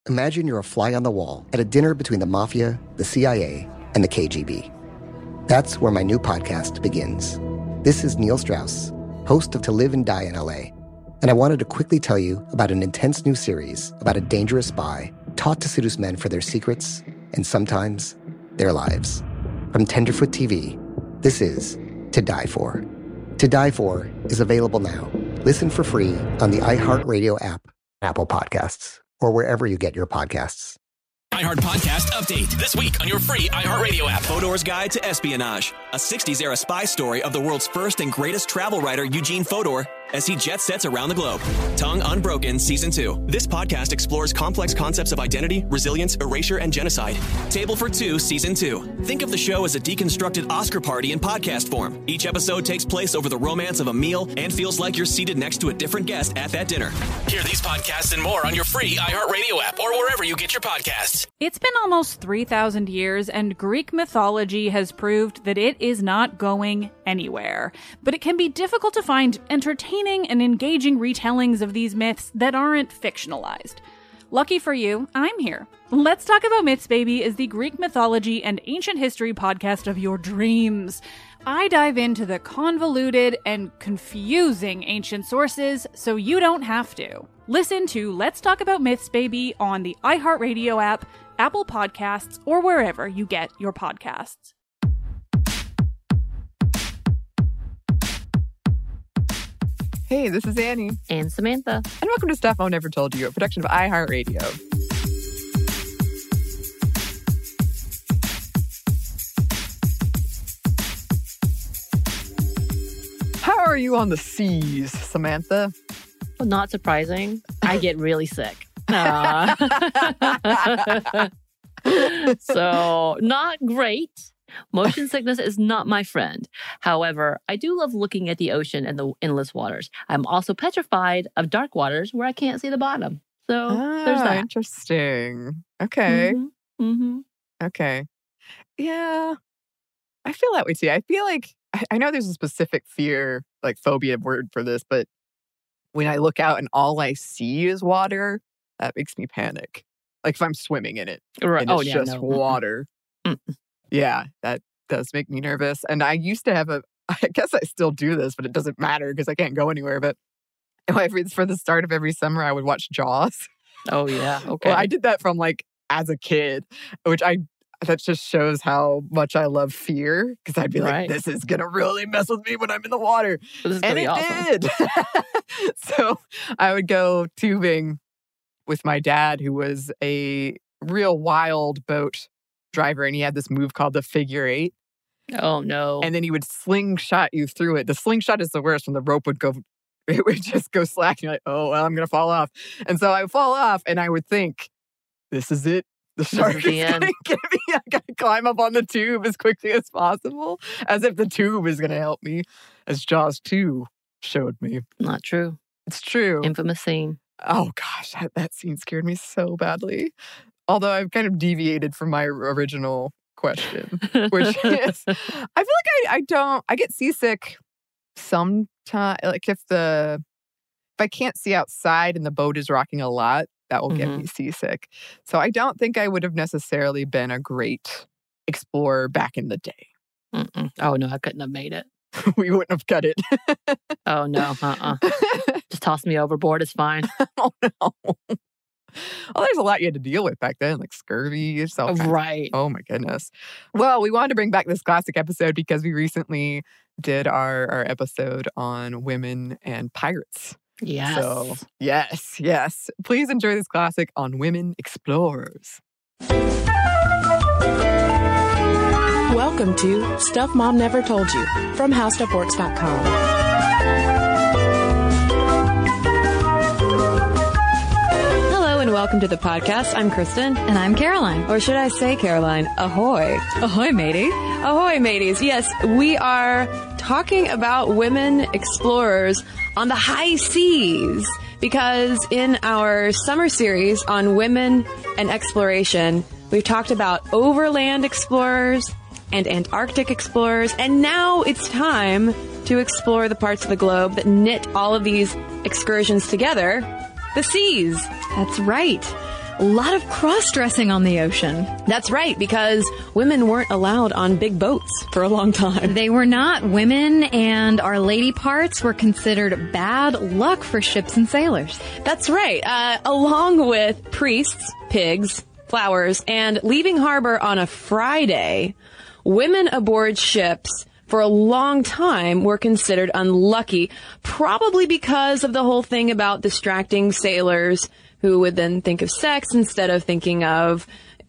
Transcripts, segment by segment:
imagine you're a fly on the wall at a dinner between the Mafia, the CIA, and the KGB. That's where my new podcast begins. This is Neil Strauss, host of To Live and Die in LA, and I wanted to quickly tell you about an intense new series about a dangerous spy taught to seduce men for their secrets and sometimes their lives. From Tenderfoot TV, this is To Die For. To Die For is available now. Listen for free on the iHeartRadio app, Apple Podcasts, or wherever you get your podcasts. iHeart Podcast Update. This week on your free iHeartRadio app. Fodor's Guide to Espionage. A 60s-era spy story of the world's first and greatest travel writer, Eugene Fodor, as he jet sets around the globe. Tongue Unbroken Season 2. This podcast explores complex concepts of identity, resilience, erasure, and genocide. Table for Two Season 2. Think of the show as a deconstructed Oscar party in podcast form. Each episode takes place over the romance of a meal and feels like you're seated next to a different guest at that dinner. Hear these podcasts and more on your free iHeartRadio app or wherever you get your podcasts. It's been almost 3,000 years, and Greek mythology has proved that it is not going anywhere. But it can be difficult to find entertaining and engaging retellings of these myths that aren't fictionalized. Lucky for you, I'm here. Let's Talk About Myths, Baby is the Greek mythology and ancient history podcast of your dreams. I dive into the convoluted and confusing ancient sources so you don't have to. Listen to Let's Talk About Myths, Baby on the iHeartRadio app, Apple Podcasts, or wherever you get your podcasts. Hey, this is Annie. And Samantha. And welcome to Stuff Mom Never Told You, a production of iHeartRadio. How are you on the seas, Samantha? Well, not surprising. I get really sick. So, not great. Motion sickness is not my friend. However, I do love looking at the ocean and the endless waters. I'm also petrified of dark waters where I can't see the bottom. So there's that. Interesting. Okay. Mm-hmm. Okay. Yeah. I feel that way too. I feel like, I know there's a specific fear, like phobia word for this, but when I look out and all I see is water, that makes me panic. Like if I'm swimming in it and it's just water. Mm-mm. Yeah, that does make me nervous. And I used to have I guess I still do this, but it doesn't matter because I can't go anywhere. But for the start of every summer, I would watch Jaws. Oh, yeah. Okay. Well, I did that from like as a kid, that just shows how much I love fear. Because I'd be like, this is going to really mess with me when I'm in the water. And it awesome. Did. So I would go tubing with my dad, who was a real wild boat driver, and he had this move called the figure eight. Oh no. And then he would slingshot you through it. The slingshot is the worst when the rope would just go slack. You're like, oh, well, I'm going to fall off. And so I would fall off and I would think, this is it. The shark is going to get me. I got to climb up on the tube as quickly as possible, as if the tube is going to help me, as Jaws 2 showed me. Not true. It's true. Infamous scene. Oh gosh, that scene scared me so badly. Although I've kind of deviated from my original question, which is, I feel like I get seasick sometimes. Like if I can't see outside and the boat is rocking a lot, that will get me seasick. So I don't think I would have necessarily been a great explorer back in the day. Mm-mm. Oh no, I couldn't have made it. We wouldn't have cut it. Oh no, Just toss me overboard, it's fine. Oh no. Well, there's a lot you had to deal with back then, like scurvy and stuff. Right. Oh, my goodness. Well, we wanted to bring back this classic episode because we recently did our episode on women and pirates. Yes. So, yes. Please enjoy this classic on women explorers. Welcome to Stuff Mom Never Told You from HowStuffWorks.com. Welcome to the podcast. I'm Kristen. And I'm Caroline. Or should I say, Caroline, ahoy. Ahoy, matey. Ahoy, mateys. Yes, we are talking about women explorers on the high seas. Because in our summer series on women and exploration, we've talked about overland explorers and Antarctic explorers. And now it's time to explore the parts of the globe that knit all of these excursions together. The seas. That's right. a lot of cross-dressing on the ocean. That's right, because women weren't allowed on big boats for a long time. They were not. Women and our lady parts were considered bad luck for ships and sailors. That's right. Along with priests, pigs, flowers, and leaving harbor on a Friday, women aboard ships for a long time were considered unlucky, probably because of the whole thing about distracting sailors who would then think of sex instead of thinking of,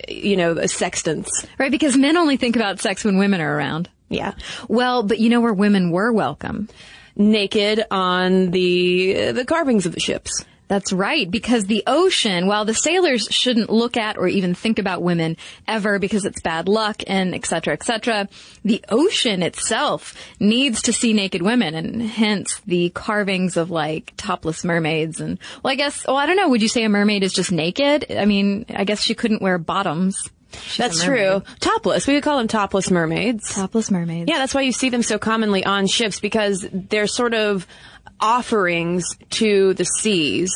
sextants. Right, because men only think about sex when women are around. Yeah. Well, but you know where women were welcome? Naked on the carvings of the ships. That's right, because the ocean, while the sailors shouldn't look at or even think about women ever because it's bad luck and et cetera, the ocean itself needs to see naked women, and hence the carvings of like topless mermaids. And I don't know, would you say a mermaid is just naked? I mean, I guess she couldn't wear bottoms. That's true. Topless. We would call them topless mermaids. Topless mermaids. Yeah, that's why you see them so commonly on ships, because they're sort of offerings to the seas,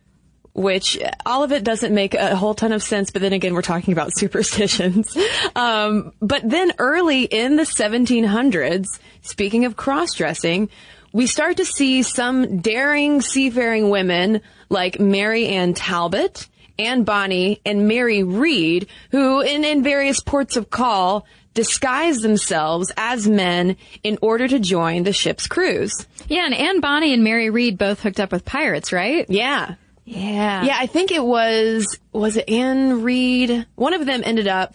which all of it doesn't make a whole ton of sense. But then again, we're talking about superstitions. But then early in the 1700s, speaking of cross-dressing, we start to see some daring seafaring women like Mary Ann Talbot, Anne Bonny, and Mary Read, who in various ports of call disguise themselves as men in order to join the ship's crews. Yeah, and Anne Bonny and Mary Read both hooked up with pirates, right? Yeah. Yeah. Yeah, I think it was it Anne Read? One of them ended up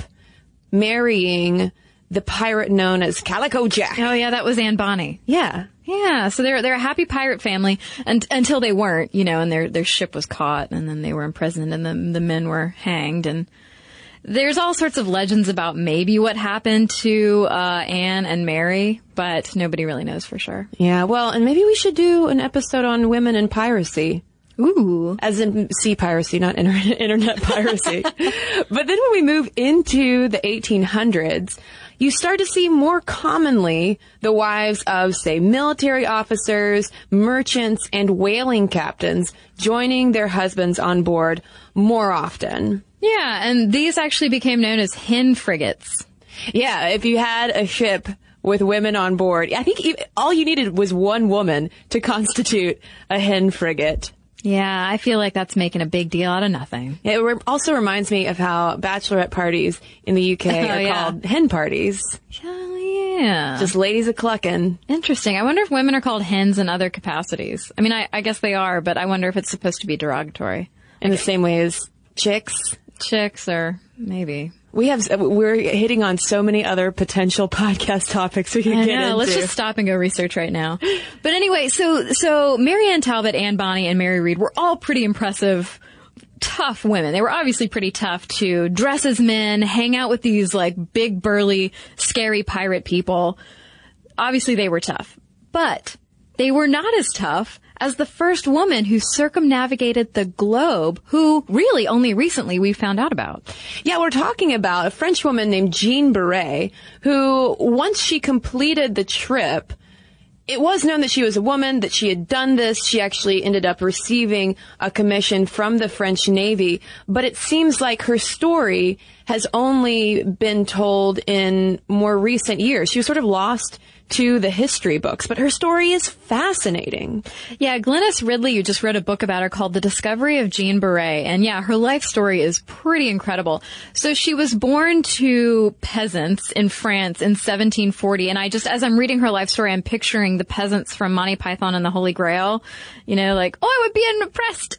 marrying the pirate known as Calico Jack. Oh, yeah, that was Anne Bonny. Yeah. Yeah, so they're a happy pirate family until they weren't, and their ship was caught, and then they were imprisoned, and the men were hanged. And there's all sorts of legends about maybe what happened to Anne and Mary, but nobody really knows for sure. Yeah, well, and maybe we should do an episode on women and piracy. Ooh. As in sea piracy, not internet piracy. But then when we move into the 1800s, you start to see more commonly the wives of, say, military officers, merchants, and whaling captains joining their husbands on board more often. Yeah, and these actually became known as hen frigates. Yeah, if you had a ship with women on board, I think all you needed was one woman to constitute a hen frigate. Yeah, I feel like that's making a big deal out of nothing. It also reminds me of how bachelorette parties in the UK are called hen parties. Oh, yeah. Just ladies a-clucking. Interesting. I wonder if women are called hens in other capacities. I mean, I guess they are, but I wonder if it's supposed to be derogatory. In the same way as chicks? Chicks, or maybe. We're hitting on so many other potential podcast topics we can get into. Let's just stop and go research right now. But anyway, so Mary Ann Talbot, Anne Bonny, and Mary Read were all pretty impressive, tough women. They were obviously pretty tough to dress as men, hang out with these like big, burly, scary pirate people. Obviously they were tough. But they were not as tough as the first woman who circumnavigated the globe, who really only recently we found out about. Yeah, we're talking about a French woman named Jeanne Beret, who, once she completed the trip, it was known that she was a woman, that she had done this. She actually ended up receiving a commission from the French Navy. But it seems like her story has only been told in more recent years. She was sort of lost to the history books, but her story is fascinating. Yeah, Glenys Ridley, who just wrote a book about her called The Discovery of Jeanne Beret, and yeah, her life story is pretty incredible. So she was born to peasants in France in 1740, and as I'm reading her life story, I'm picturing the peasants from Monty Python and the Holy Grail, like, oh, I would be impressed.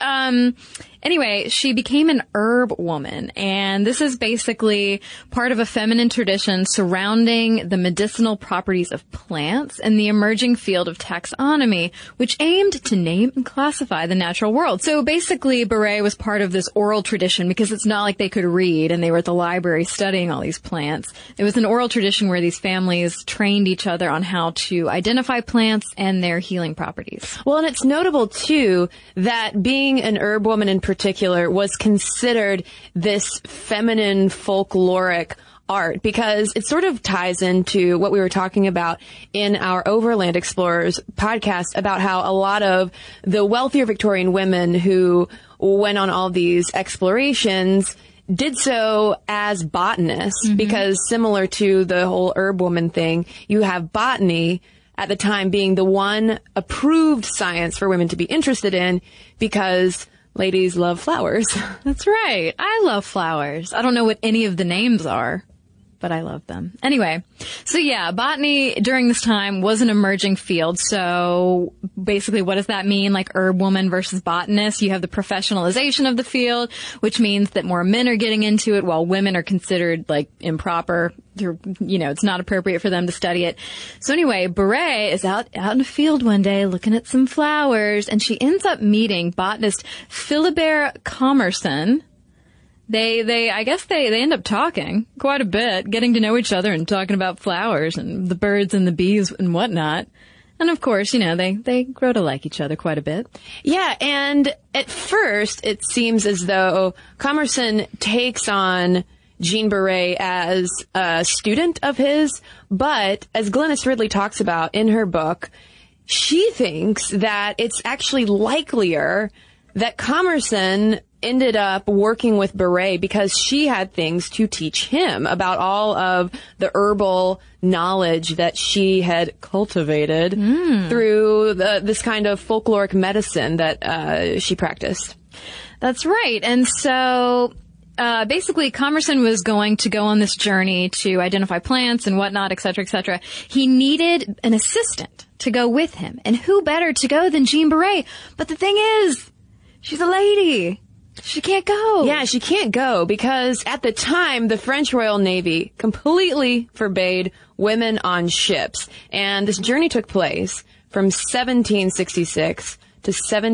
Anyway, she became an herb woman, and this is basically part of a feminine tradition surrounding the medicinal properties of plants and the emerging field of taxonomy, which aimed to name and classify the natural world. So basically, Beret was part of this oral tradition because it's not like they could read and they were at the library studying all these plants. It was an oral tradition where these families trained each other on how to identify plants and their healing properties. Well, and it's notable, too, that being an herb woman in particular was considered this feminine folkloric art, because it sort of ties into what we were talking about in our Overland Explorers podcast about how a lot of the wealthier Victorian women who went on all these explorations did so as botanists, because similar to the whole herb woman thing, you have botany at the time being the one approved science for women to be interested in, because ladies love flowers. That's right. I love flowers. I don't know what any of the names are, but I love them. Anyway, so yeah, botany during this time was an emerging field. So basically, what does that mean? Like herb woman versus botanist. You have the professionalization of the field, which means that more men are getting into it while women are considered like improper. It's not appropriate for them to study it. So anyway, Beret is out in a field one day looking at some flowers, and she ends up meeting botanist Philibert Commerson. I guess they end up talking quite a bit, getting to know each other and talking about flowers and the birds and the bees and whatnot. And of course, they grow to like each other quite a bit. Yeah, and at first it seems as though Commerson takes on Jean Beret as a student of his, but as Glennis Ridley talks about in her book, she thinks that it's actually likelier that Commerson ended up working with Beret because she had things to teach him about all of the herbal knowledge that she had cultivated through this kind of folkloric medicine that she practiced. That's right. And so basically, Commerson was going to go on this journey to identify plants and whatnot, et cetera, et cetera. He needed an assistant to go with him. And who better to go than Jean Beret? But the thing is, she's a lady. She can't go. Yeah, she can't go because at the time, the French Royal Navy completely forbade women on ships. And this journey took place from 1766 to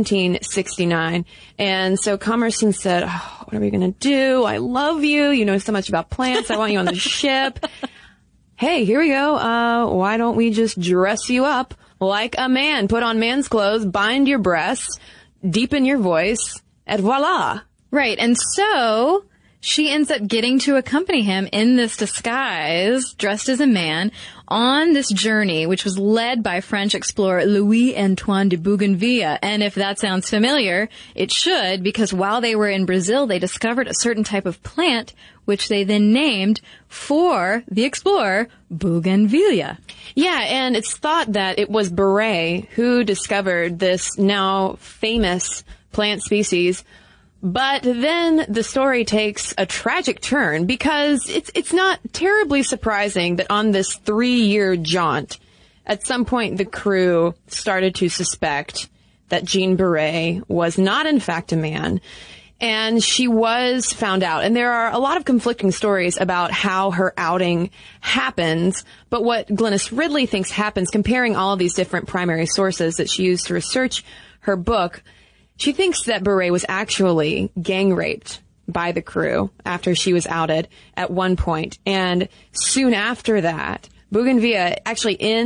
1769. And so Commerson said, what are we going to do? I love you. You know so much about plants. I want you on the ship. Hey, here we go. Why don't we just dress you up like a man? Put on man's clothes, bind your breasts, deepen your voice, and voila. Right. And so she ends up getting to accompany him in this disguise, dressed as a man, on this journey, which was led by French explorer Louis-Antoine de Bougainville. And if that sounds familiar, it should, because while they were in Brazil, they discovered a certain type of plant, which they then named for the explorer Bougainvillea. Yeah, and it's thought that it was Beret who discovered this now famous plant species. But then the story takes a tragic turn because it's not terribly surprising that on this 3-year jaunt, at some point the crew started to suspect that Jean Beret was not in fact a man. And she was found out. And there are a lot of conflicting stories about how her outing happens. But what Glennis Ridley thinks happens, comparing all of these different primary sources that she used to research her book, she thinks that Beret was actually gang raped by the crew after she was outed at one point. And soon after that, Bougainvillea actually in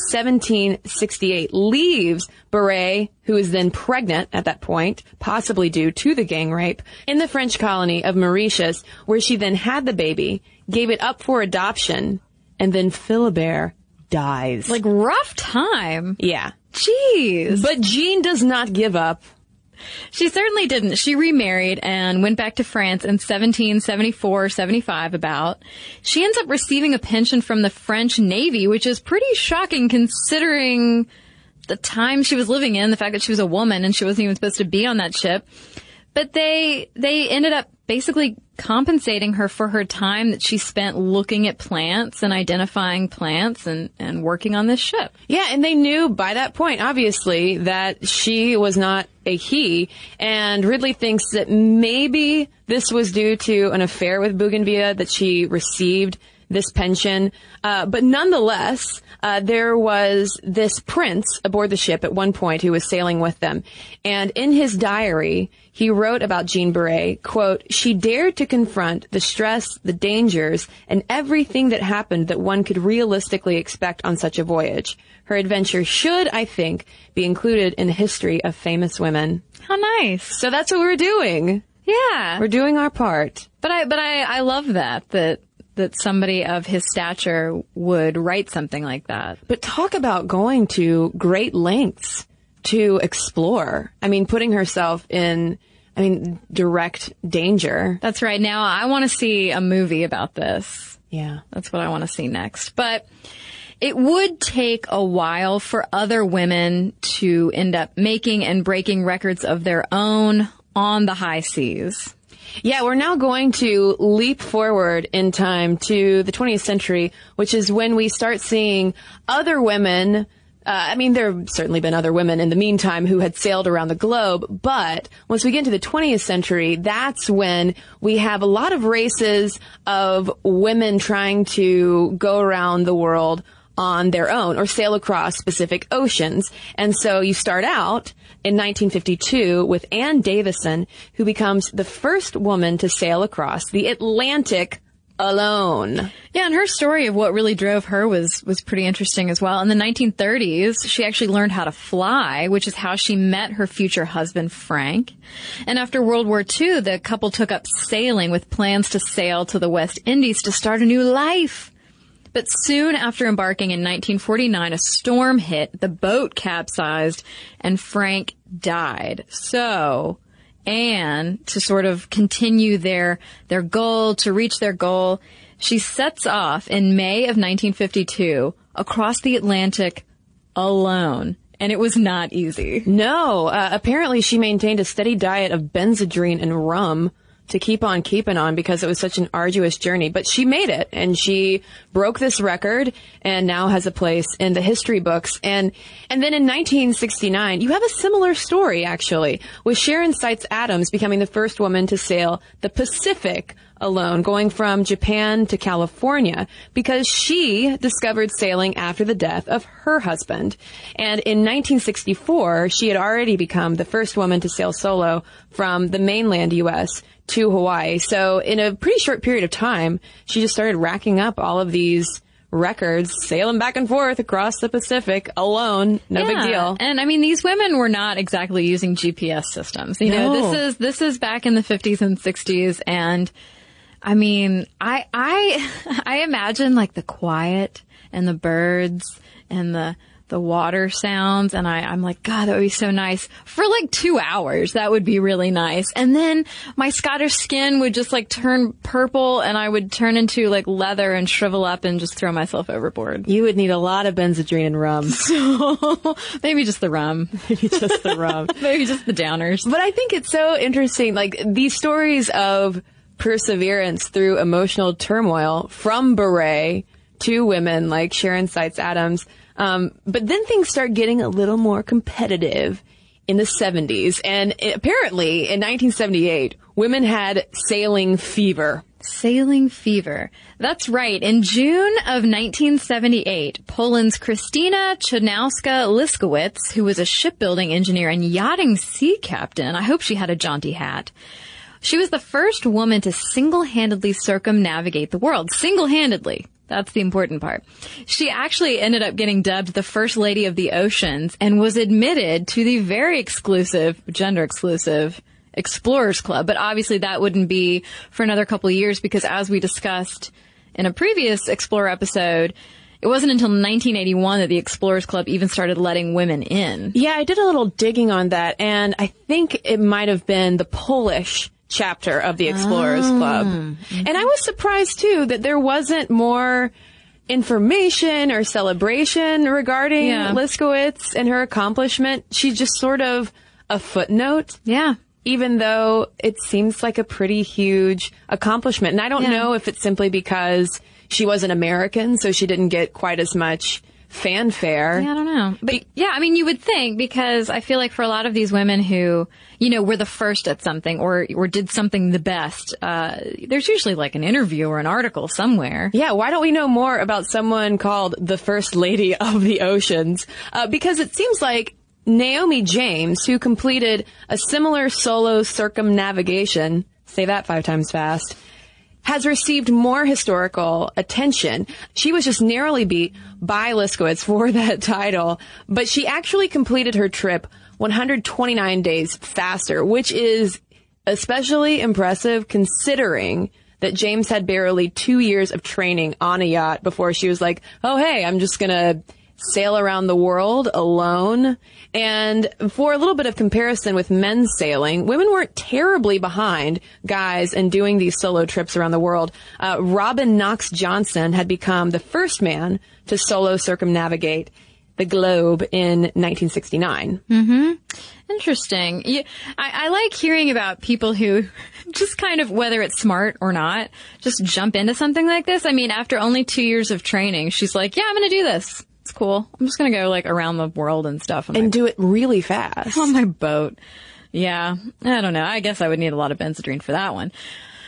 1768 leaves Beret, who is then pregnant at that point, possibly due to the gang rape, in the French colony of Mauritius, where she then had the baby, gave it up for adoption, and then Philibert dies. Like, rough time. Yeah. Jeez. But Jean does not give up. She certainly didn't. She remarried and went back to France in 1774-75 about. She ends up receiving a pension from the French Navy, which is pretty shocking considering the time she was living in, the fact that she was a woman and she wasn't even supposed to be on that ship. But they ended up basically compensating her for her time that she spent looking at plants and identifying plants and working on this ship. Yeah, and they knew by that point, obviously, that she was not a he. And Ridley thinks that maybe this was due to an affair with Bougainvillea, that she received this pension. But nonetheless, there was this prince aboard the ship at one point who was sailing with them. And in his diary, he wrote about Jean Beret, quote, "She dared to confront the stress, the dangers, and everything that happened that one could realistically expect on such a voyage. Her adventure should, I think, be included in the history of famous women." How nice. So that's what we're doing. Yeah. We're doing our part. But I love that somebody of his stature would write something like that. But talk about going to great lengths to explore. I mean, putting herself in direct danger. That's right. Now, I want to see a movie about this. Yeah. That's what I want to see next. But it would take a while for other women to end up making and breaking records of their own on the high seas. Yeah, we're now going to leap forward in time to the 20th century, which is when we start seeing other women. There have certainly been other women in the meantime who had sailed around the globe, but once we get into the 20th century, that's when we have a lot of races of women trying to go around the world on their own or sail across specific oceans. And so you start out in 1952 with Ann Davison, who becomes the first woman to sail across the Atlantic alone. Yeah, and her story of what really drove her was pretty interesting as well. In the 1930s, she actually learned how to fly, which is how she met her future husband, Frank. And after World War II, the couple took up sailing with plans to sail to the West Indies to start a new life. But soon after embarking in 1949, a storm hit, the boat capsized, and Frank died. So Anne, to sort of continue their goal, to reach their goal, she sets off in May of 1952 across the Atlantic alone. And it was not easy. No, apparently she maintained a steady diet of Benzedrine and rum to keep on keeping on because it was such an arduous journey. But she made it, and she broke this record and now has a place in the history books. And then in 1969, you have a similar story, actually, with Sharon Seitz Adams becoming the first woman to sail the Pacific alone, going from Japan to California, because she discovered sailing after the death of her husband. And in 1964, she had already become the first woman to sail solo from the mainland U.S. to Hawaii. So in a pretty short period of time, she just started racking up all of these records, sailing back and forth across the Pacific alone. No big deal. And these women were not exactly using GPS systems. You know, this is back in the 50s and 60s, and I imagine like the quiet and the birds and the water sounds, and I'm like, God, that would be so nice for like 2 hours. That would be really nice. And then my Scottish skin would just like turn purple, and I would turn into like leather and shrivel up and just throw myself overboard. You would need a lot of Benzedrine and rum. So maybe just the rum. Maybe just the rum. Maybe just the downers. But I think it's so interesting, like these stories of perseverance through emotional turmoil from beret to women like Sharon Seitz Adams. But then things start getting a little more competitive in the 70s. And apparently in 1978, women had sailing fever. Sailing fever. That's right. In June of 1978, Poland's Krystyna Czernowska-Liskowicz, who was a shipbuilding engineer and yachting sea captain, I hope she had a jaunty hat, she was the first woman to single-handedly circumnavigate the world. Single-handedly. That's the important part. She actually ended up getting dubbed the First Lady of the Oceans and was admitted to the very exclusive, gender-exclusive Explorers Club. But obviously that wouldn't be for another couple of years because, as we discussed in a previous Explorer episode, it wasn't until 1981 that the Explorers Club even started letting women in. Yeah, I did a little digging on that, and I think it might have been the Polish chapter of the Explorers Club. Mm-hmm. And I was surprised, too, that there wasn't more information or celebration regarding Liskowitz and her accomplishment. She's just sort of a footnote. Yeah. Even though it seems like a pretty huge accomplishment. And I don't know if it's simply because she was an American, so she didn't get quite as much fanfare. Yeah, I don't know. But yeah, you would think, because I feel like for a lot of these women who, were the first at something or did something the best, there's usually like an interview or an article somewhere. Yeah, why don't we know more about someone called the First Lady of the Oceans? Because it seems like Naomi James, who completed a similar solo circumnavigation, say that 5 times fast, has received more historical attention. She was just narrowly beat by Liskowitz for that title, but she actually completed her trip 129 days faster, which is especially impressive considering that James had barely 2 years of training on a yacht before she was like, oh, hey, I'm just going to sail around the world alone. And for a little bit of comparison with men's sailing, women weren't terribly behind guys in doing these solo trips around the world. Robin Knox Johnson had become the first man to solo circumnavigate the globe in 1969. Mm-hmm. Interesting. Yeah, I like hearing about people who just kind of, whether it's smart or not, just jump into something like this. I mean, after only 2 years of training, she's like, yeah, I'm going to do this. It's cool. I'm just going to go like around the world and stuff. And do it really fast. On my boat. Yeah. I don't know. I guess I would need a lot of Benzedrine for that one.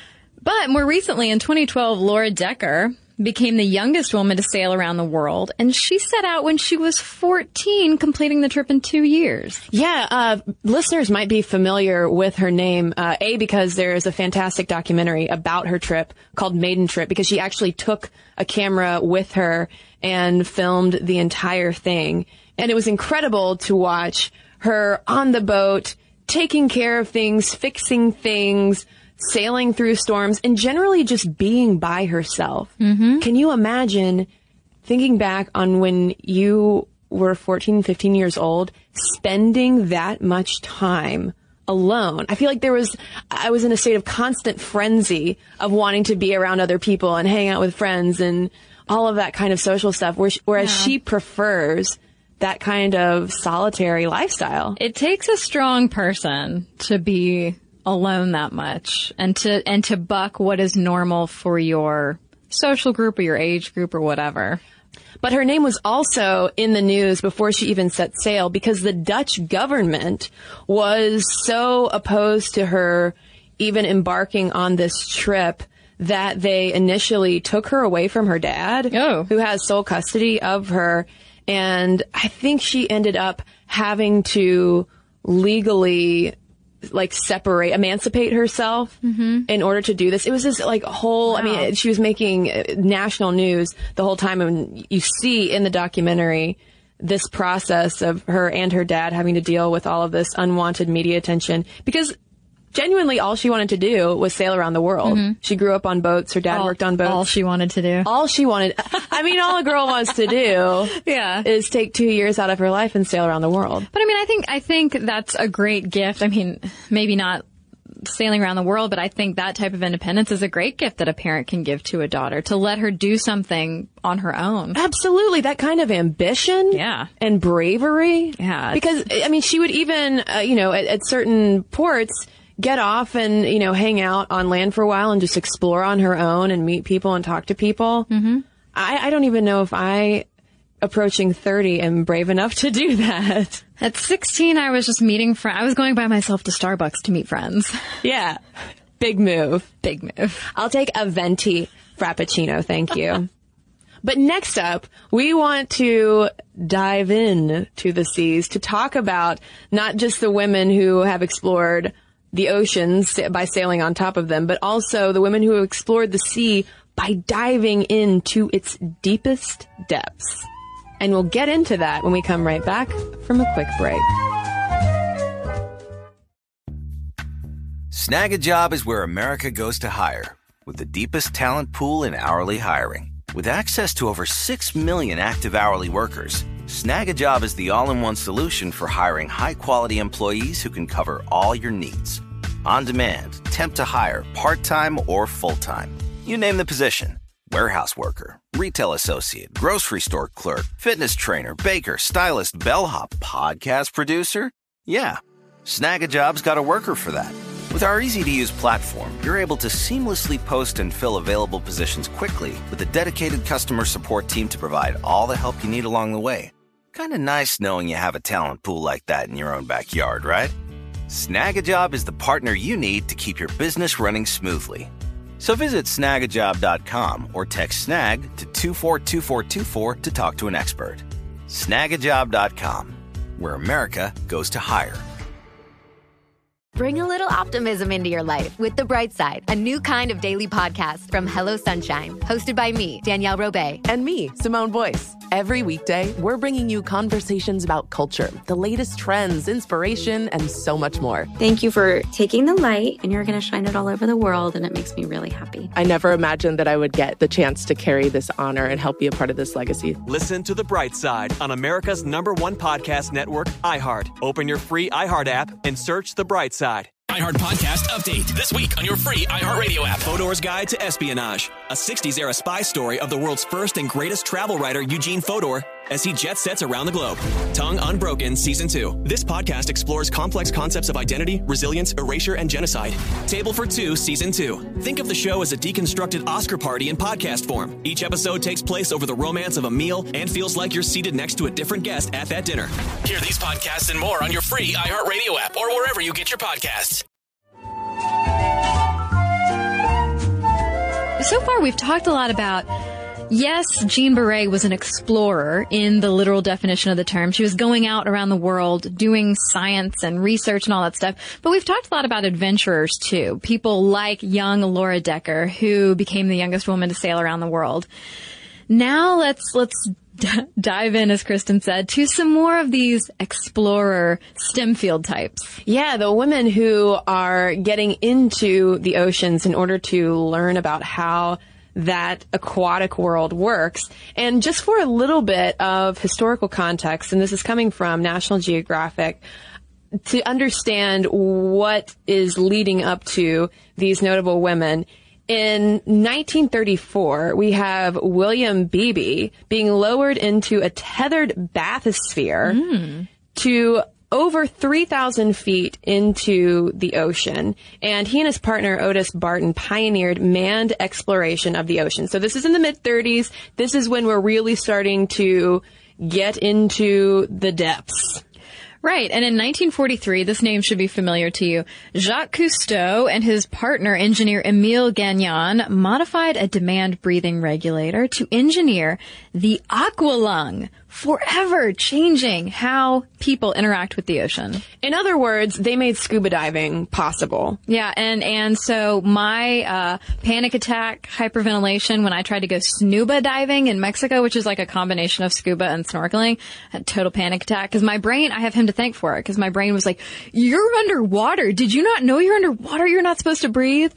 But more recently, in 2012, Laura Decker became the youngest woman to sail around the world, and she set out when she was 14, completing the trip in 2 years. Yeah, listeners might be familiar with her name, because there is a fantastic documentary about her trip called Maiden Trip, because she actually took a camera with her and filmed the entire thing. And it was incredible to watch her on the boat, taking care of things, fixing things, sailing through storms, and generally just being by herself. Mm-hmm. Can you imagine thinking back on when you were 14, 15 years old, spending that much time alone? I feel like I was in a state of constant frenzy of wanting to be around other people and hang out with friends and all of that kind of social stuff, whereas she prefers that kind of solitary lifestyle. It takes a strong person to be alone that much and to buck what is normal for your social group or your age group or whatever. But her name was also in the news before she even set sail because the Dutch government was so opposed to her even embarking on this trip that they initially took her away from her dad, who has sole custody of her. And I think she ended up having to legally emancipate herself in order to do this. It was this whole, I mean, she was making national news the whole time. And you see in the documentary this process of her and her dad having to deal with all of this unwanted media attention because genuinely all she wanted to do was sail around the world. Mm-hmm. She grew up on boats. Her dad worked on boats. All she wanted to do. All she wanted. I mean, all a girl wants to do is take 2 years out of her life and sail around the world. But I mean, I think that's a great gift. I mean, maybe not sailing around the world, but I think that type of independence is a great gift that a parent can give to a daughter, to let her do something on her own. Absolutely. That kind of ambition and bravery. Yeah. Because, I mean, she would even, at certain ports, get off and, hang out on land for a while and just explore on her own and meet people and talk to people. Mm-hmm. I don't even know if I, approaching 30, am brave enough to do that. At 16, I was just meeting friends. I was going by myself to Starbucks to meet friends. Yeah. Big move. Big move. I'll take a venti frappuccino, thank you. But next up, we want to dive in to the seas to talk about not just the women who have explored the oceans by sailing on top of them, but also the women who have explored the sea by diving into its deepest depths. And we'll get into that when we come right back from a quick break. Snag a Job is where America goes to hire, with the deepest talent pool in hourly hiring. With access to over 6 million active hourly workers, Snag a Job is the all-in-one solution for hiring high-quality employees who can cover all your needs. On demand, temp to hire, part-time or full-time. You name the position. Warehouse worker, retail associate, grocery store clerk, fitness trainer, baker, stylist, bellhop, podcast producer. Yeah, Snag a Job's got a worker for that. With our easy-to-use platform, you're able to seamlessly post and fill available positions quickly with a dedicated customer support team to provide all the help you need along the way. Kind of nice knowing you have a talent pool like that in your own backyard, right? Snag a Job is the partner you need to keep your business running smoothly. So visit snagajob.com or text SNAG to 242424 to talk to an expert. Snagajob.com, where America goes to hire. Bring a little optimism into your life with The Bright Side, a new kind of daily podcast from Hello Sunshine, hosted by me, Danielle Robay. And me, Simone Boyce. Every weekday, we're bringing you conversations about culture, the latest trends, inspiration, and so much more. Thank you for taking the light, and you're going to shine it all over the world, and it makes me really happy. I never imagined that I would get the chance to carry this honor and help be a part of this legacy. Listen to The Bright Side on America's #1 podcast network, iHeart. Open your free iHeart app and search The Bright Side. iHeart Podcast Update. This week on your free iHeartRadio app. Fodor's Guide to Espionage. A 60s-era spy story of the world's first and greatest travel writer, Eugene Fodor, as he jet sets around the globe. Tongue Unbroken Season 2. This podcast explores complex concepts of identity, resilience, erasure, and genocide. Table for Two Season 2. Think of the show as a deconstructed Oscar party in podcast form. Each episode takes place over the romance of a meal and feels like you're seated next to a different guest at that dinner. Hear these podcasts and more on your free iHeartRadio app or wherever you get your podcasts. So far, we've talked a lot about, yes, Jean Barré was an explorer in the literal definition of the term. She was going out around the world doing science and research and all that stuff. But we've talked a lot about adventurers, too. People like young Laura Decker, who became the youngest woman to sail around the world. Now let's dive in, as Kristen said, to some more of these explorer STEM field types. Yeah, the women who are getting into the oceans in order to learn about how that aquatic world works. And just for a little bit of historical context, and this is coming from National Geographic, to understand what is leading up to these notable women. In 1934, we have William Beebe being lowered into a tethered bathysphere to over 3,000 feet into the ocean. And he and his partner, Otis Barton, pioneered manned exploration of the ocean. So this is in the mid-30s. This is when we're really starting to get into the depths. Right. And in 1943, this name should be familiar to you, Jacques Cousteau and his partner, engineer Emile Gagnon, modified a demand breathing regulator to engineer the aqualung, forever changing how people interact with the ocean. In other words, they made scuba diving possible. Yeah, and so my panic attack, hyperventilation, when I tried to go snuba diving in Mexico, which is like a combination of scuba and snorkeling, I had a total panic attack. Because my brain, I have him to thank for it, because my brain was like, you're underwater. Did you not know you're underwater? You're not supposed to breathe?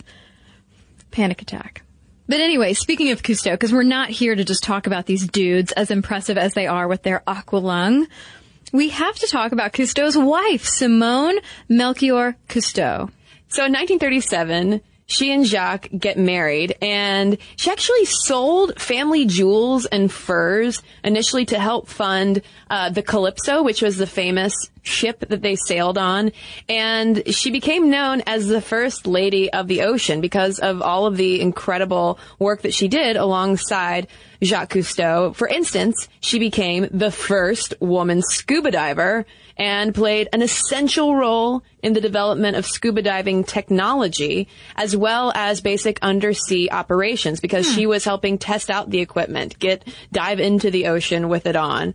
Panic attack. But anyway, speaking of Cousteau, because we're not here to just talk about these dudes, as impressive as they are with their aqualung, we have to talk about Cousteau's wife, Simone Melchior Cousteau. So in 1937, she and Jacques get married, and she actually sold family jewels and furs initially to help fund the Calypso, which was the famous ship that they sailed on. And she became known as the first lady of the ocean because of all of the incredible work that she did alongside Jacques Cousteau. For instance, she became the first woman scuba diver and played an essential role in the development of scuba diving technology, as well as basic undersea operations, because she was helping test out the equipment, dive into the ocean with it on,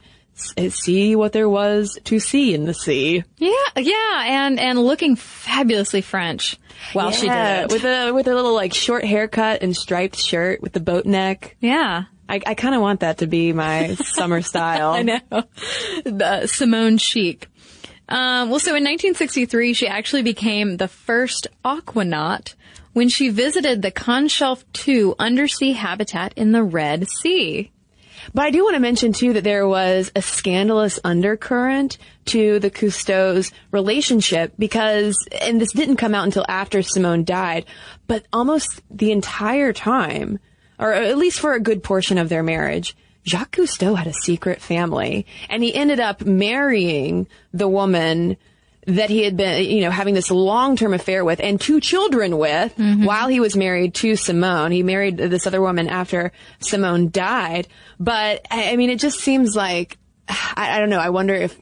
see what there was to see in the sea. Yeah, and looking fabulously French while she did it. With a little like short haircut and striped shirt with the boat neck. Yeah. I kind of want that to be my summer style. I know. The Simone chic. So in 1963, she actually became the first aquanaut when she visited the Conshelf 2 undersea habitat in the Red Sea. But I do want to mention, too, that there was a scandalous undercurrent to the Cousteau's relationship because, and this didn't come out until after Simone died, but almost the entire time, or at least for a good portion of their marriage, Jacques Cousteau had a secret family, and he ended up marrying the woman that he had been, having this long-term affair with and 2 children with while he was married to Simone. He married this other woman after Simone died. But, I mean, it just seems like, I don't know, I wonder if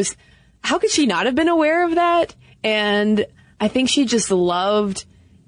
how could she not have been aware of that? And I think she just loved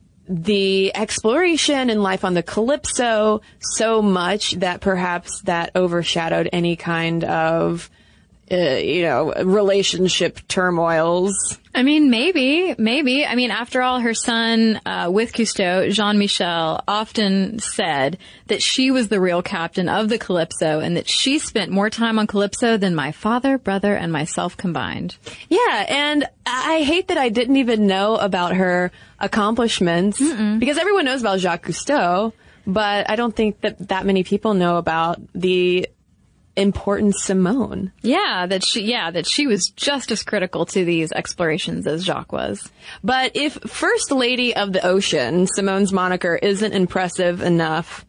the exploration and life on the Calypso so much that perhaps that overshadowed any kind of relationship turmoils. I mean, maybe. I mean, after all, her son, with Cousteau, Jean-Michel, often said that she was the real captain of the Calypso and that she spent more time on Calypso than my father, brother, and myself combined. Yeah, and I hate that I didn't even know about her accomplishments because everyone knows about Jacques Cousteau, but I don't think that many people know about the important Simone. Yeah, that she was just as critical to these explorations as Jacques was. But if First Lady of the Ocean, Simone's moniker, isn't impressive enough,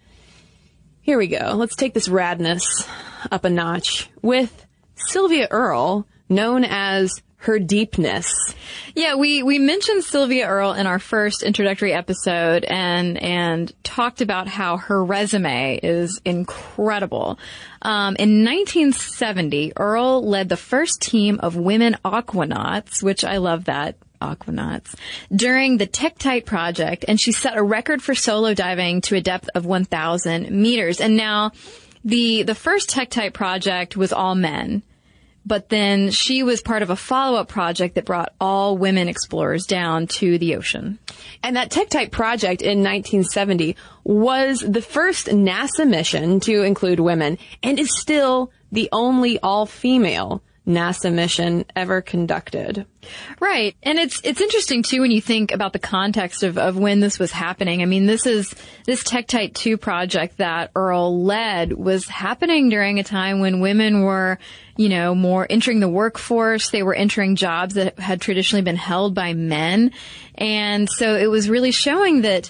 here we go. Let's take this radness up a notch with Sylvia Earle, known as Her Deepness. Yeah, we mentioned Sylvia Earle in our first introductory episode and talked about how her resume is incredible. In 1970, Earle led the first team of women aquanauts, which I love that, aquanauts, during the Tektite project, and she set a record for solo diving to a depth of 1,000 meters. And now, the first Tektite project was all men. But then she was part of a follow-up project that brought all women explorers down to the ocean. And that Tektite project in 1970 was the first NASA mission to include women and is still the only all-female NASA mission ever conducted. Right. And it's interesting, too, when you think about the context of when this was happening. I mean, this Tektite 2 project that Earle led was happening during a time when women were, more entering the workforce. They were entering jobs that had traditionally been held by men. And so it was really showing that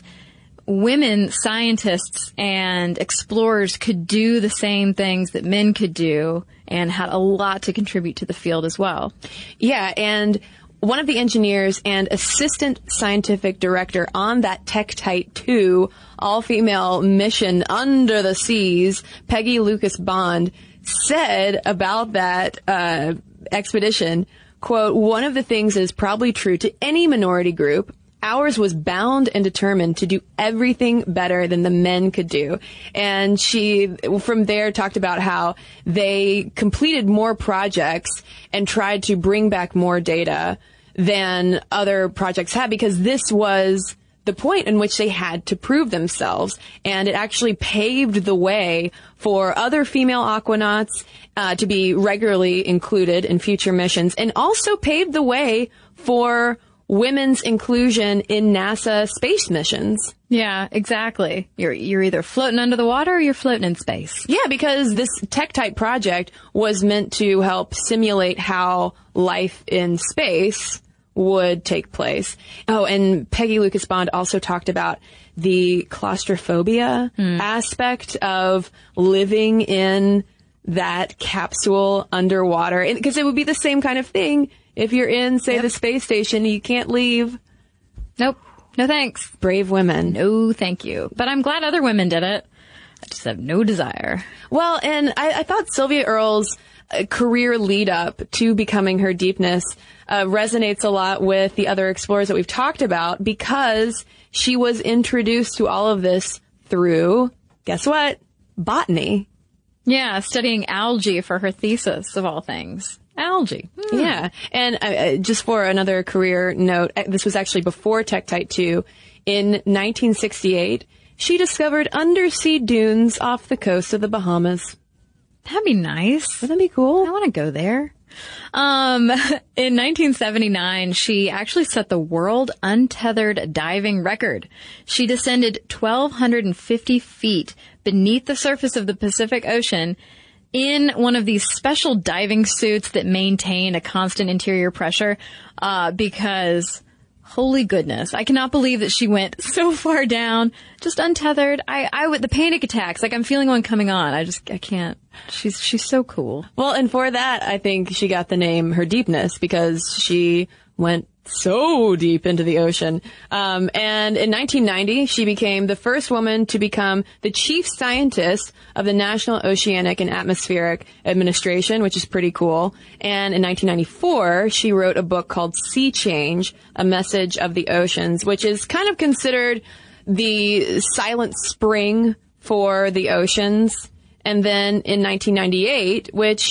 women scientists and explorers could do the same things that men could do and had a lot to contribute to the field as well. Yeah, and one of the engineers and assistant scientific director on that Tektite 2 all-female mission under the seas, Peggy Lucas Bond, said about that expedition, quote, "One of the things that is probably true to any minority group, ours was bound and determined to do everything better than the men could do." And she, from there, talked about how they completed more projects and tried to bring back more data than other projects had, because this was the point in which they had to prove themselves. And it actually paved the way for other female aquanauts to be regularly included in future missions, and also paved the way for women's inclusion in NASA space missions. Yeah, exactly. You're either floating under the water or you're floating in space. Yeah, because this Tektite project was meant to help simulate how life in space would take place. Oh, and Peggy Lucas Bond also talked about the claustrophobia aspect of living in that capsule underwater, because it would be the same kind of thing if you're in, say, the space station. You can't leave. Nope. No thanks. Brave women. No, thank you. But I'm glad other women did it. I just have no desire. Well, and I thought Sylvia Earle's career lead up to becoming Her Deepness resonates a lot with the other explorers that we've talked about, because she was introduced to all of this through, guess what? Botany. Yeah, studying algae for her thesis, of all things. Algae. Yeah. And just for another career note, this was actually before Tektite 2. In 1968, she discovered undersea dunes off the coast of the Bahamas. That'd be nice. Wouldn't that be cool? I want to go there. In 1979, she actually set the world untethered diving record. She descended 1,250 feet beneath the surface of the Pacific Ocean in one of these special diving suits that maintain a constant interior pressure, because holy goodness, I cannot believe that she went so far down, just untethered. I would, the panic attacks, like I'm feeling one coming on. I can't. She's so cool. Well, and for that, I think she got the name Her Deepness, because she went so deep into the ocean. And in 1990, she became the first woman to become the chief scientist of the National Oceanic and Atmospheric Administration, which is pretty cool. And in 1994, she wrote a book called Sea Change, A Message of the Oceans, which is kind of considered the silent spring for the oceans. And then in 1998, which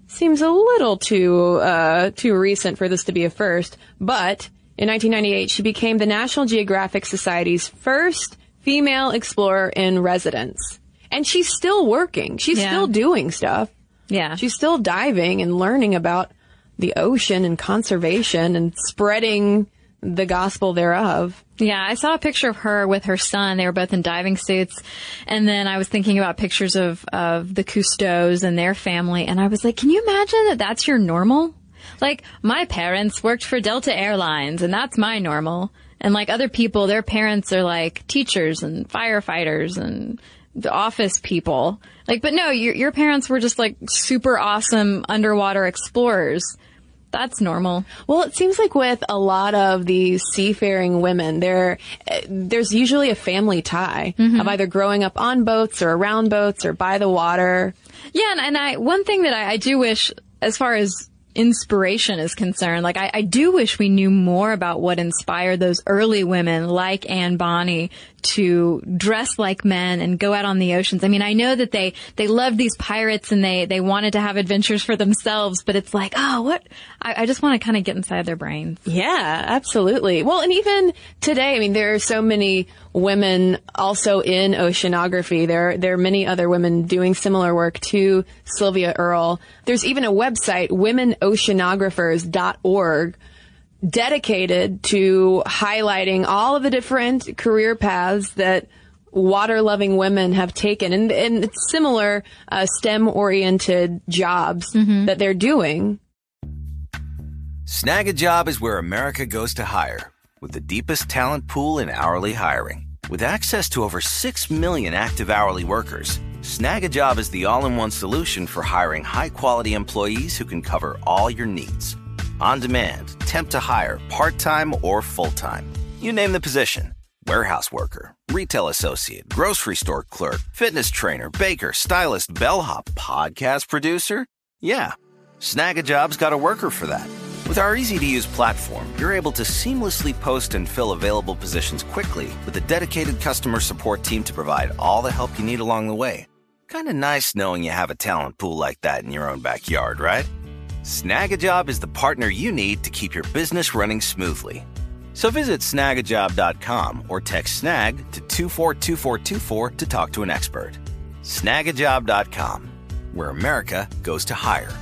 seems a little too recent for this to be a first. But in 1998, she became the National Geographic Society's first female explorer in residence. And she's still working. She's still doing stuff. Yeah. She's still diving and learning about the ocean and conservation and spreading the gospel thereof. Yeah, I saw a picture of her with her son. They were both in diving suits. And then I was thinking about pictures of the Cousteaus and their family. And I was like, can you imagine that that's your normal? Like, my parents worked for Delta Airlines, and that's my normal. And like other people, their parents are like teachers and firefighters and the office people. Like, but no, your parents were just like super awesome underwater explorers. That's normal. Well, it seems like with a lot of these seafaring women, there's usually a family tie of either growing up on boats or around boats or by the water. Yeah, and one thing that I do wish, as far as inspiration is concerned, like I do wish we knew more about what inspired those early women like Anne Bonny to dress like men and go out on the oceans. I mean, I know that they loved these pirates and they wanted to have adventures for themselves, but it's like, I just want to kind of get inside their brains. Yeah, absolutely. Well, and even today, I mean, there are so many women also in oceanography. There are many other women doing similar work to Sylvia Earle. There's even a website, womenoceanographers.org, dedicated to highlighting all of the different career paths that water-loving women have taken, and similar STEM-oriented jobs that they're doing. Snag a Job is where America goes to hire, with the deepest talent pool in hourly hiring. With access to over 6 million active hourly workers, Snag a Job is the all-in-one solution for hiring high-quality employees who can cover all your needs. On demand, temp to hire, part-time or full-time. You name the position. Warehouse worker, retail associate, grocery store clerk, fitness trainer, baker, stylist, bellhop, podcast producer. Yeah, Snag a Job's got a worker for that. With our easy-to-use platform, you're able to seamlessly post and fill available positions quickly with a dedicated customer support team to provide all the help you need along the way. Kind of nice knowing you have a talent pool like that in your own backyard, right? Snag a Job is the partner you need to keep your business running smoothly. So visit snagajob.com or text SNAG to 242424 to talk to an expert. Snagajob.com, where America goes to hire.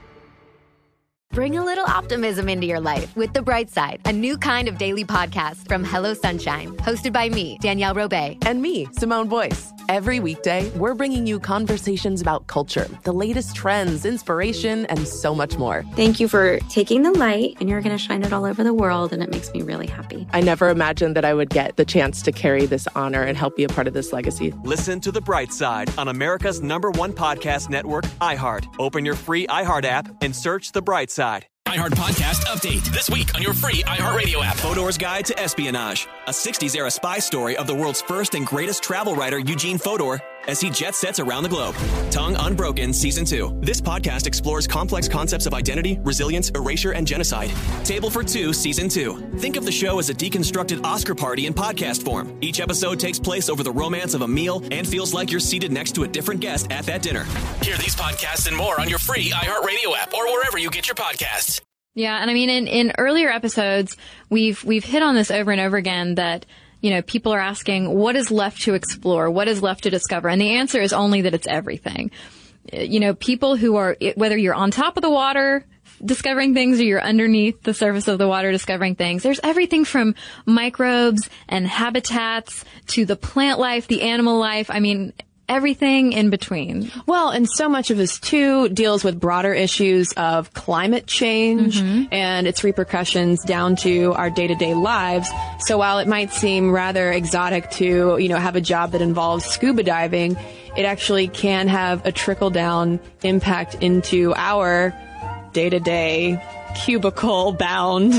Bring a little optimism into your life with The Bright Side, a new kind of daily podcast from Hello Sunshine, hosted by me, Danielle Robay. And me, Simone Boyce. Every weekday, we're bringing you conversations about culture, the latest trends, inspiration, and so much more. Thank you for taking the light, and you're going to shine it all over the world, and it makes me really happy. I never imagined that I would get the chance to carry this honor and help be a part of this legacy. Listen to The Bright Side on America's #1 podcast network, iHeart. Open your free iHeart app and search The Bright Side. iHeart Podcast Update. This week on your free iHeartRadio app. Fodor's Guide to Espionage. A 60s-era spy story of the world's first and greatest travel writer, Eugene Fodor, as he jet sets around the globe. Tongue Unbroken Season 2. This podcast explores complex concepts of identity, resilience, erasure, and genocide. Table for Two Season 2. Think of the show as a deconstructed Oscar party in podcast form. Each episode takes place over the romance of a meal and feels like you're seated next to a different guest at that dinner. Hear these podcasts and more on your free iHeartRadio app or wherever you get your podcasts. Yeah, and I mean, in earlier episodes, we've hit on this over and over again that, you know, people are asking, what is left to explore? What is left to discover? And the answer is only that it's everything. You know, people who are, whether you're on top of the water discovering things or you're underneath the surface of the water discovering things, there's everything from microbes and habitats to the plant life, the animal life. I mean, everything in between. Well, and so much of this, too, deals with broader issues of climate change and its repercussions down to our day-to-day lives. So while it might seem rather exotic to, you know, have a job that involves scuba diving, it actually can have a trickle-down impact into our day-to-day cubicle-bound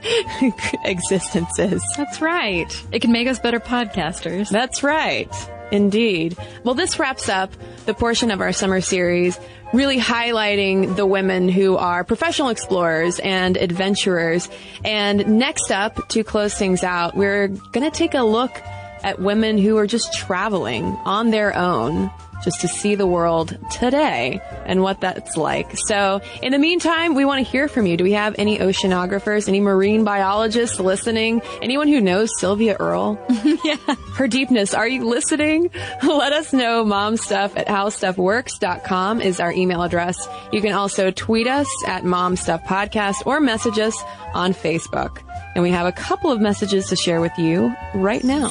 existences. That's right. It can make us better podcasters. That's right. Indeed. Well, this wraps up the portion of our summer series really highlighting the women who are professional explorers and adventurers. And next up, to close things out, we're going to take a look at women who are just traveling on their own just to see the world today and what that's like. So in the meantime, we want to hear from you. Do we have any oceanographers, any marine biologists listening? Anyone who knows Sylvia Earle? Yeah. Her deepness. Are you listening? Let us know. momstuff@howstuffworks.com is our email address. You can also tweet us at momstuffpodcast or message us on Facebook. And we have a couple of messages to share with you right now.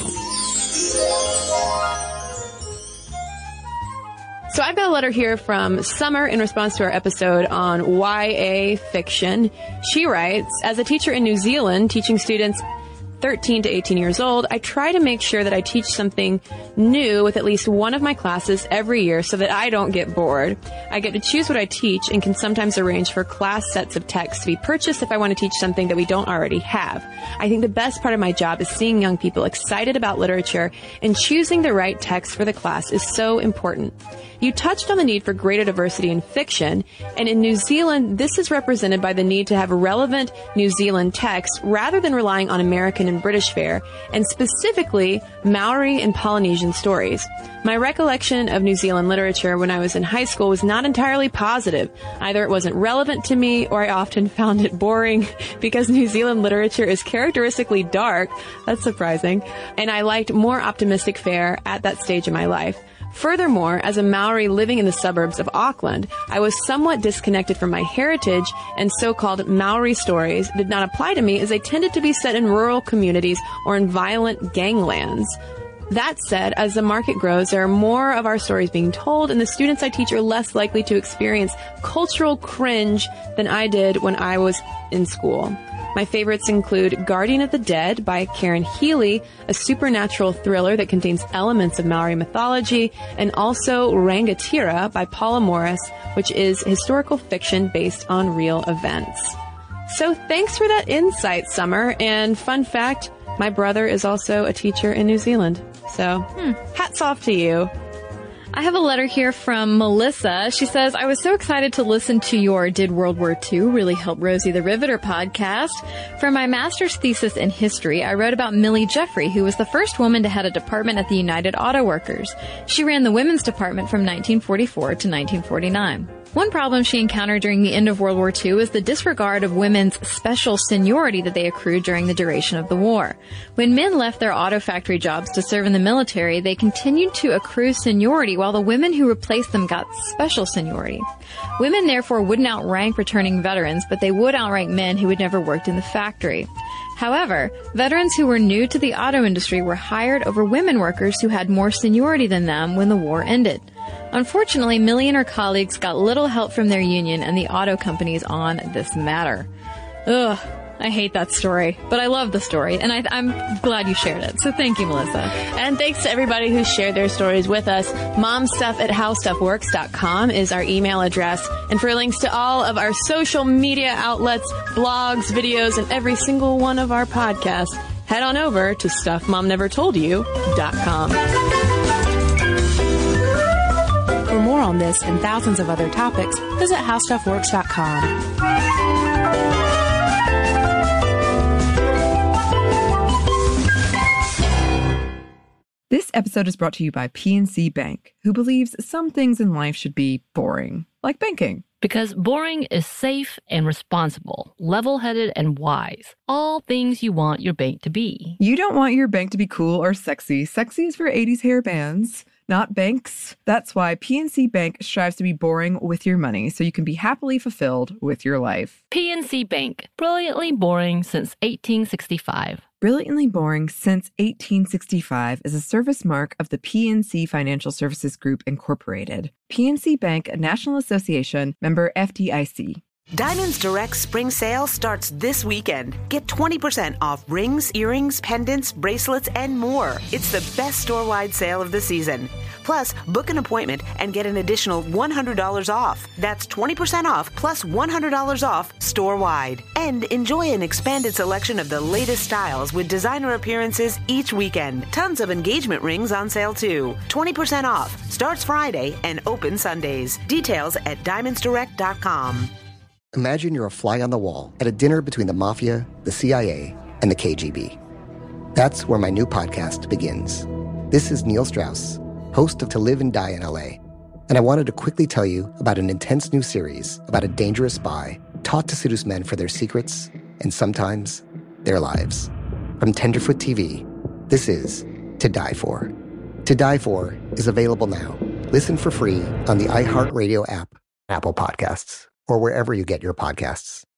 So I've got a letter here from Summer in response to our episode on YA fiction. She writes, as a teacher in New Zealand, teaching students 13 to 18 years old, I try to make sure that I teach something new with at least one of my classes every year so that I don't get bored. I get to choose what I teach and can sometimes arrange for class sets of texts to be purchased if I want to teach something that we don't already have. I think the best part of my job is seeing young people excited about literature, and choosing the right text for the class is so important. You touched on the need for greater diversity in fiction, and in New Zealand, this is represented by the need to have relevant New Zealand text rather than relying on American and British fare, and specifically Maori and Polynesian stories. My recollection of New Zealand literature when I was in high school was not entirely positive. Either it wasn't relevant to me, or I often found it boring because New Zealand literature is characteristically dark. That's surprising. And I liked more optimistic fare at that stage of my life. Furthermore, as a Maori living in the suburbs of Auckland, I was somewhat disconnected from my heritage, and so-called Maori stories did not apply to me as they tended to be set in rural communities or in violent ganglands. That said, as the market grows, there are more of our stories being told, and the students I teach are less likely to experience cultural cringe than I did when I was in school. My favorites include Guardian of the Dead by Karen Healy, a supernatural thriller that contains elements of Maori mythology, and also Rangatira by Paula Morris, which is historical fiction based on real events. So thanks for that insight, Summer. And fun fact, my brother is also a teacher in New Zealand. So hats off to you. I have a letter here from Melissa. She says, I was so excited to listen to your Did World War II Really Help Rosie the Riveter podcast. For my master's thesis in history, I wrote about Millie Jeffrey, who was the first woman to head a department at the United Auto Workers. She ran the women's department from 1944 to 1949. One problem she encountered during the end of World War II is the disregard of women's special seniority that they accrued during the duration of the war. When men left their auto factory jobs to serve in the military, they continued to accrue seniority while the women who replaced them got special seniority. Women therefore wouldn't outrank returning veterans, but they would outrank men who had never worked in the factory. However, veterans who were new to the auto industry were hired over women workers who had more seniority than them when the war ended. Unfortunately, Millie and her colleagues got little help from their union and the auto companies on this matter. Ugh, I hate that story, but I love the story, and I'm glad you shared it. So thank you, Melissa. And thanks to everybody who shared their stories with us. momstuff@howstuffworks.com is our email address. And for links to all of our social media outlets, blogs, videos, and every single one of our podcasts, head on over to stuffmomnevertoldyou.com. For more on this and thousands of other topics, visit howstuffworks.com. This episode is brought to you by PNC Bank, who believes some things in life should be boring, like banking. Because boring is safe and responsible, level-headed and wise. All things you want your bank to be. You don't want your bank to be cool or sexy. Sexy is for 80s hair bands, not banks. That's why PNC Bank strives to be boring with your money so you can be happily fulfilled with your life. PNC Bank, brilliantly boring since 1865. Brilliantly Boring Since 1865 is a service mark of the PNC Financial Services Group, Incorporated. PNC Bank, a National Association, member FDIC. Diamonds Direct Spring Sale starts this weekend. Get 20% off rings, earrings, pendants, bracelets, and more. It's the best store-wide sale of the season. Plus, book an appointment and get an additional $100 off. That's 20% off plus $100 off store-wide. And enjoy an expanded selection of the latest styles with designer appearances each weekend. Tons of engagement rings on sale too. 20% off. Starts Friday and open Sundays. Details at diamondsdirect.com. Imagine you're a fly on the wall at a dinner between the mafia, the CIA, and the KGB. That's where my new podcast begins. This is Neil Strauss, host of To Live and Die in LA, and I wanted to quickly tell you about an intense new series about a dangerous spy taught to seduce men for their secrets and sometimes their lives. From Tenderfoot TV, this is To Die For. To Die For is available now. Listen for free on the iHeartRadio app, Apple Podcasts, or wherever you get your podcasts.